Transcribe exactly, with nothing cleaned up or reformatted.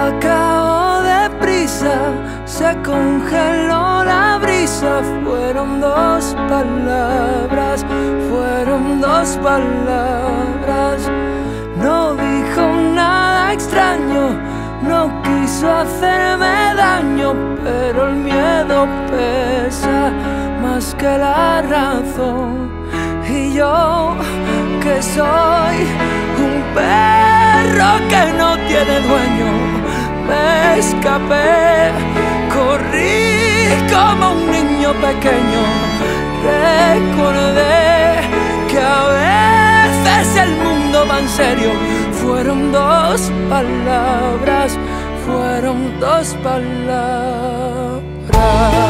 acabó deprisa, se congeló la brisa. Fueron dos palabras, fueron dos palabras. No dijo nada extraño, no quiso hacerme daño, pero el miedo pesa más que la razón. Y yo, que soy un perro que no tiene dueño, me escapé, corrí como un niño pequeño. Recordé que a veces el mundo va en serio. Fueron dos palabras, fueron dos palabras.